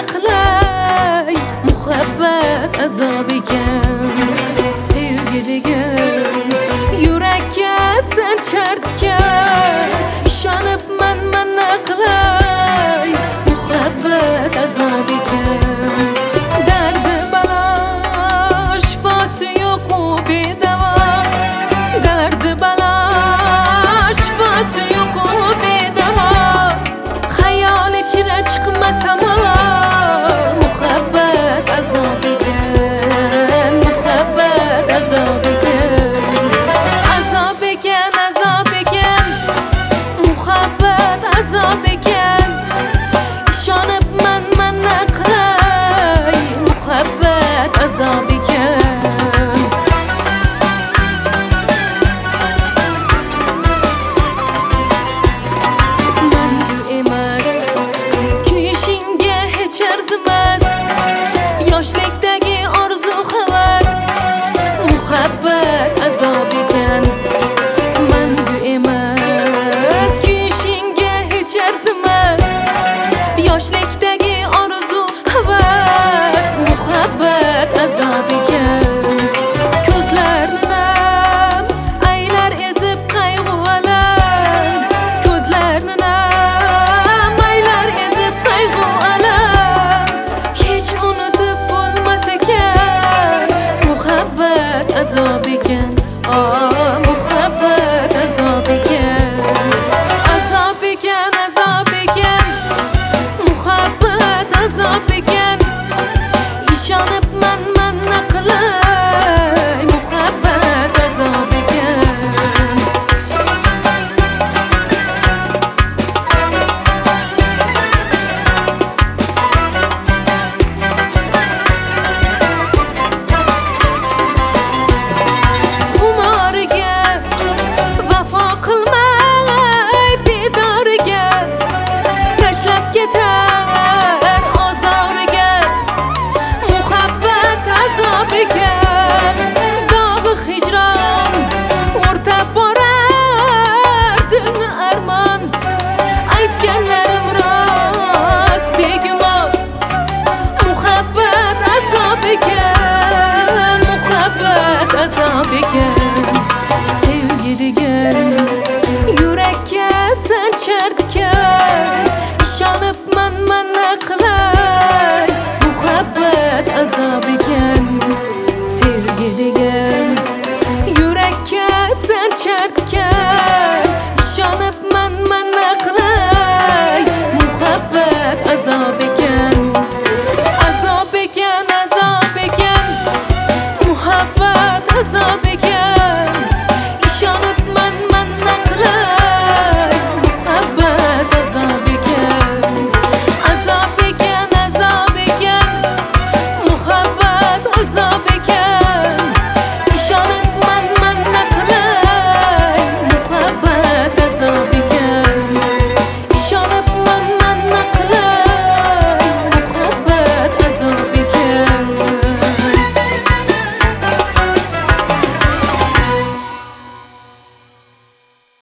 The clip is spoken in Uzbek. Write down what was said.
qilay muhabbat azob ekan sevgi degan yurakka sanchardkan ishonibman mana qilay muhabbat azob ekan dardi balo shifosi yo'q u bedavo dardi balo shifosi yo'q u bedavo xayol ichra chiqmasam muhabbat azob ekan muhabbat azob ekan azob ekan azob ekan muhabbat azob ekan ishonibman mana qilay muhabbat azob ekan mangu emas kuyishingga hech arzimas yoshlikdagi orzu havas muhabbat azob ekan mangu emas kuyishingga hech arzimas yoshlikdagi orzu havas muhabbat azob ekan ko'zlarni nam aylar ezib qayg'u alam ko'zlarni nam aylar ezib qayg'u alam hech unutib bo'lmas ekan muhabbat azob ekan muhabbat azob ekan azob ekan azob ekan muhabbat azob ekan